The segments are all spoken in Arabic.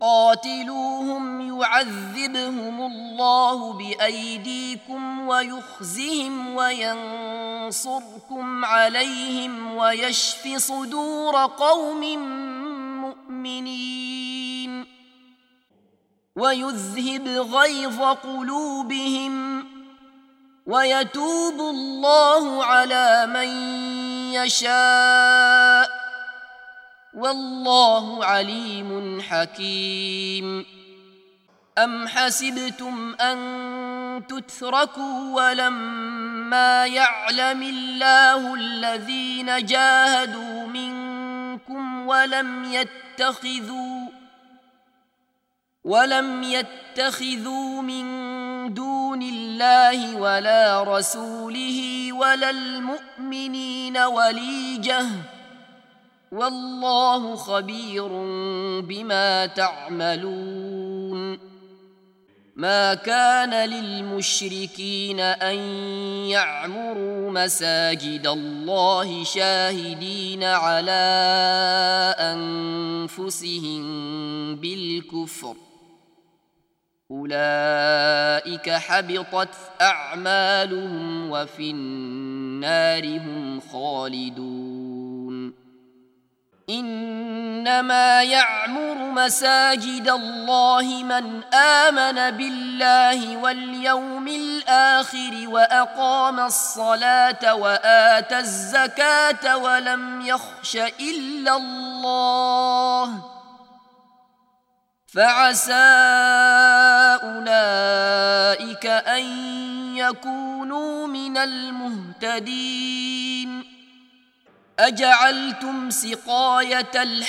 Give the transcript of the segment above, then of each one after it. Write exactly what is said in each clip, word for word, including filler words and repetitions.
قاتلوهم يعذبهم الله بأيديكم ويخزهم وينصركم عليهم ويشف صدور قوم مؤمنين ويذهب غيظ قلوبهم ويتوب الله على من يشاء والله عليم حكيم. أم حسبتم أن تتركوا ولما يعلم الله الذين جاهدوا منكم ولم يتخذوا ولم يتخذوا من دون الله ولا رسوله ولا المؤمنين وليجة والله خبير بما تعملون. ما كان للمشركين أن يعمروا مساجد الله شاهدين على أنفسهم بالكفر أولئك حبطت أعمالهم وفي النار هم خالدون. إنما يعمر مساجد الله من آمن بالله واليوم الآخر وأقام الصلاة وآتى الزكاة ولم يخش إلا الله فعسى أولئك أن يكونوا من المهتدين. أجعلتم سقاية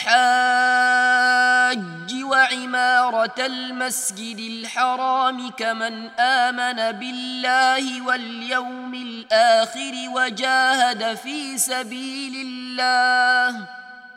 الحاج وعمارة المسجد الحرام كمن آمن بالله واليوم الآخر وجاهد في سبيل الله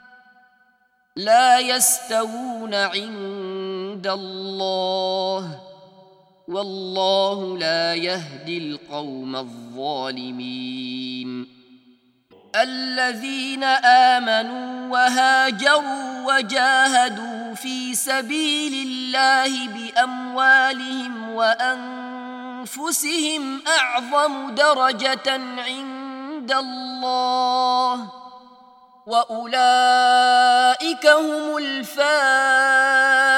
لا يستوون عند الله والله لا يهدي القوم الظالمين. الذين آمنوا وهاجروا وجاهدوا في سبيل الله بأموالهم وأنفسهم أعظم درجة عند الله وأولئك هم الفائزون.